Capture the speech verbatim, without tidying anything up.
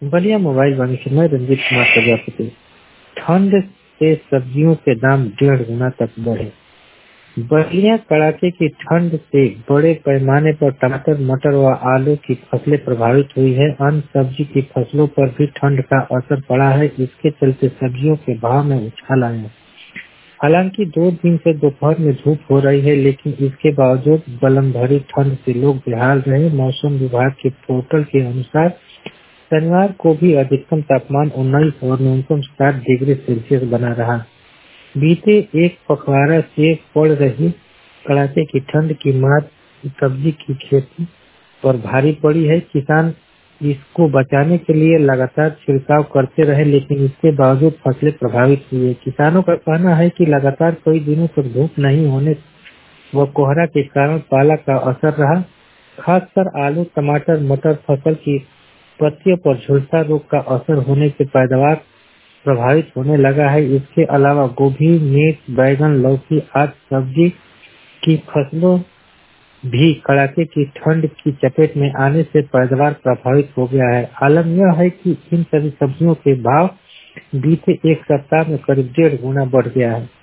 Ballia mobile वाणी से मैं रंजीत कुमार प्रजापति। ठंड से सब्जियों के दाम डेढ़ गुना तक बढ़े। बलिया कड़ाके की ठंड से बड़े पैमाने पर टमाटर, मटर व आलू की फसलें प्रभावित हुई है। अन्य सब्जी की फसलों पर भी ठंड का असर पड़ा है। इसके चलते सब्जियों के भाव में उछाल आया। हालांकि दो दिन से दोपहर में धूप हो रही है, लेकिन इसके बावजूद गलन भरी ठंड से लोग बेहाल रहे। मौसम विभाग के पोर्टल के अनुसार शनिवार को भी अधिकतम तापमान उन्नीस और न्यूनतम सात डिग्री सेल्सियस बना रहा। बीते एक पखवाड़ा से पड़ रही कड़ाके की ठंड की मार सब्जी की खेती पर भारी पड़ी है। किसान इसको बचाने के लिए लगातार छिड़काव करते रहे, लेकिन इसके बावजूद फसलें प्रभावित हुई है। किसानों का कहना है कि लगातार कई दिनों तक धूप नहीं होने व कोहरा के कारण पाला का असर रहा। खासकर आलू, टमाटर, मटर फसल की पत्तियों पर झुलसा रोग का असर होने से पैदावार प्रभावित होने लगा है। इसके अलावा गोभी, मिर्च, बैगन, लौकी आदि सब्जी की फसलों भी कड़ाके की ठंड की चपेट में आने से पैदावार प्रभावित हो गया है। आलम यह है कि इन सभी सब्जियों के भाव बीते एक सप्ताह में करीब डेढ़ गुना बढ़ गया है।